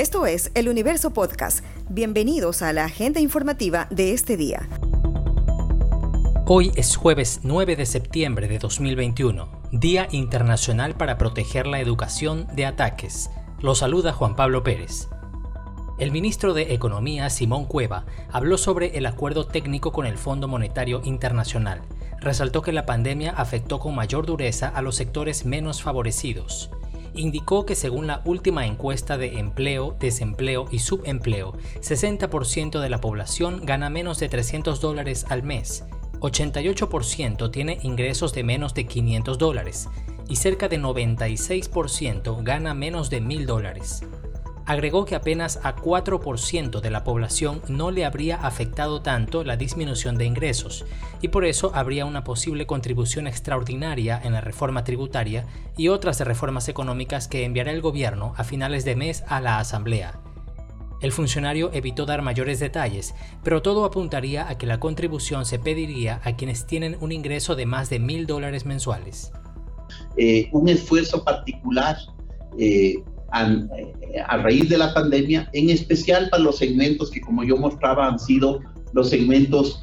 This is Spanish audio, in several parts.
Esto es El Universo Podcast. Bienvenidos a la agenda informativa de este día. Hoy es jueves 9 de septiembre de 2021, Día Internacional para Proteger la Educación de Ataques. Lo saluda Juan Pablo Pérez. El ministro de Economía, Simón Cueva, habló sobre el acuerdo técnico con el Fondo Monetario Internacional. Resaltó que la pandemia afectó con mayor dureza a los sectores menos favorecidos. Indicó que según la última encuesta de empleo, desempleo y subempleo, 60% de la población gana menos de $300 al mes, 88% tiene ingresos de menos de $500 y cerca de 96% gana menos de $1,000. Agregó que apenas a 4% de la población no le habría afectado tanto la disminución de ingresos y por eso habría una posible contribución extraordinaria en la reforma tributaria y otras reformas económicas que enviará el gobierno a finales de mes a la Asamblea. El funcionario evitó dar mayores detalles, pero todo apuntaría a que la contribución se pediría a quienes tienen un ingreso de más de $1,000 mensuales. Un esfuerzo particular a raíz de la pandemia, en especial para los segmentos que, como yo mostraba, han sido los segmentos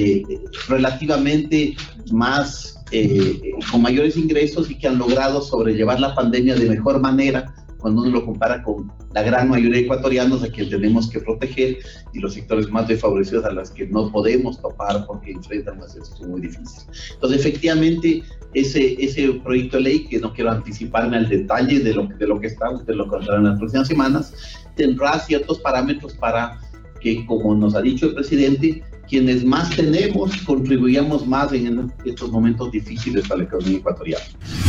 relativamente más con mayores ingresos y que han logrado sobrellevar la pandemia de mejor manera cuando uno lo compara con la gran mayoría de ecuatorianos a quienes tenemos que proteger y los sectores más desfavorecidos a los que no podemos topar porque enfrentan una situación muy difícil. Entonces, efectivamente, ese proyecto de ley, que no quiero anticiparme al detalle de lo que está, usted lo contará en las próximas semanas, tendrá ciertos parámetros para que, como nos ha dicho el presidente, quienes más tenemos contribuyamos más en estos momentos difíciles para la economía ecuatoriana.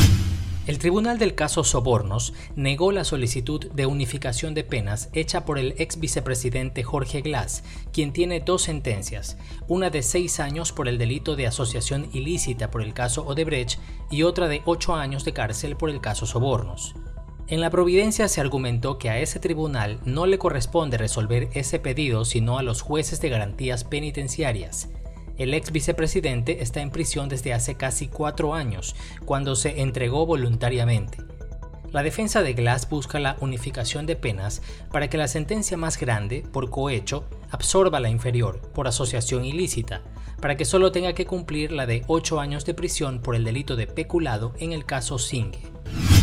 El Tribunal del Caso Sobornos negó la solicitud de unificación de penas hecha por el ex vicepresidente Jorge Glass, quien tiene 2 sentencias, una de 6 años por el delito de asociación ilícita por el caso Odebrecht y otra de 8 años de cárcel por el caso Sobornos. En la providencia se argumentó que a ese tribunal no le corresponde resolver ese pedido sino a los jueces de garantías penitenciarias. El ex vicepresidente está en prisión desde hace casi 4 años, cuando se entregó voluntariamente. La defensa de Glass busca la unificación de penas para que la sentencia más grande, por cohecho, absorba la inferior, por asociación ilícita, para que solo tenga que cumplir la de 8 años de prisión por el delito de peculado en el caso Singue.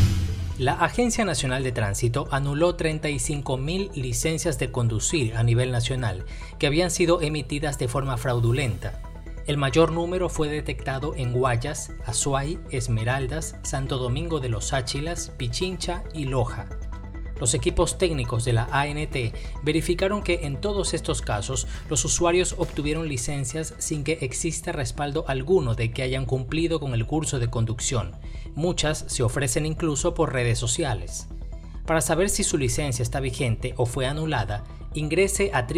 La Agencia Nacional de Tránsito anuló 35.000 licencias de conducir a nivel nacional que habían sido emitidas de forma fraudulenta. El mayor número fue detectado en Guayas, Azuay, Esmeraldas, Santo Domingo de los Áchilas, Pichincha y Loja. Los equipos técnicos de la ANT verificaron que en todos estos casos los usuarios obtuvieron licencias sin que exista respaldo alguno de que hayan cumplido con el curso de conducción. Muchas se ofrecen incluso por redes sociales. Para saber si su licencia está vigente o fue anulada, ingrese a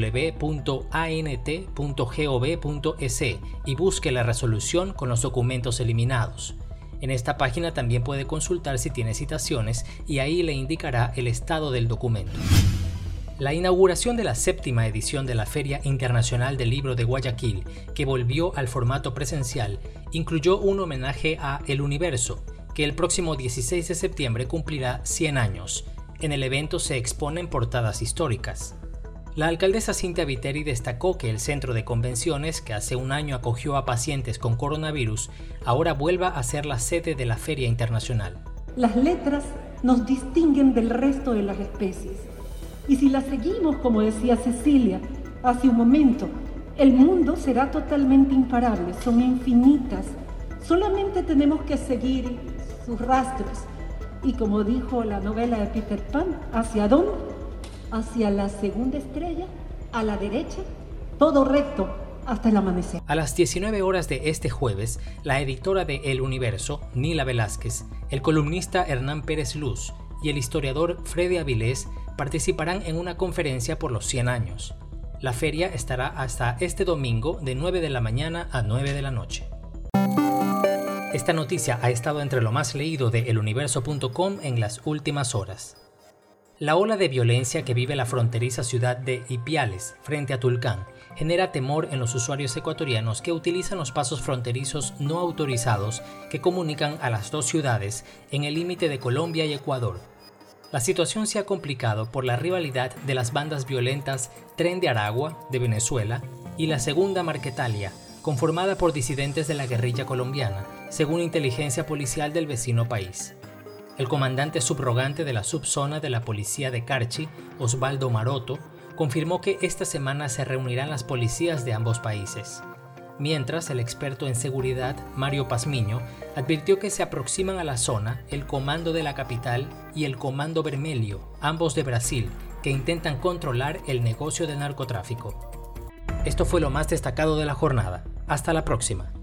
www.ant.gov.es y busque la resolución con los documentos eliminados. En esta página también puede consultar si tiene citaciones y ahí le indicará el estado del documento. La inauguración de la 7ª edición de la Feria Internacional del Libro de Guayaquil, que volvió al formato presencial, incluyó un homenaje a El Universo, que el próximo 16 de septiembre cumplirá 100 años. En el evento se exponen portadas históricas. La alcaldesa Cintia Viteri destacó que el centro de convenciones, que hace un año acogió a pacientes con coronavirus, ahora vuelva a ser la sede de la Feria Internacional. Las letras nos distinguen del resto de las especies. Y si las seguimos, como decía Cecilia hace un momento, el mundo será totalmente imparable, son infinitas. Solamente tenemos que seguir sus rastros. Y como dijo la novela de Peter Pan, ¿hacia dónde? Hacia la segunda estrella, a la derecha, todo recto hasta el amanecer. A las 19 horas de este jueves, la editora de El Universo, Nila Velázquez, el columnista Hernán Pérez Luz y el historiador Freddy Avilés participarán en una conferencia por los 100 años. La feria estará hasta este domingo de 9 de la mañana a 9 de la noche. Esta noticia ha estado entre lo más leído de eluniverso.com en las últimas horas. La ola de violencia que vive la fronteriza ciudad de Ipiales, frente a Tulcán, genera temor en los usuarios ecuatorianos que utilizan los pasos fronterizos no autorizados que comunican a las dos ciudades en el límite de Colombia y Ecuador. La situación se ha complicado por la rivalidad de las bandas violentas Tren de Aragua, de Venezuela, y la Segunda Marquetalia, conformada por disidentes de la guerrilla colombiana, según inteligencia policial del vecino país. El comandante subrogante de la subzona de la policía de Carchi, Osvaldo Maroto, confirmó que esta semana se reunirán las policías de ambos países. Mientras, el experto en seguridad, Mario Pazmiño, advirtió que se aproximan a la zona el Comando de la Capital y el Comando Vermelho, ambos de Brasil, que intentan controlar el negocio del narcotráfico. Esto fue lo más destacado de la jornada. Hasta la próxima.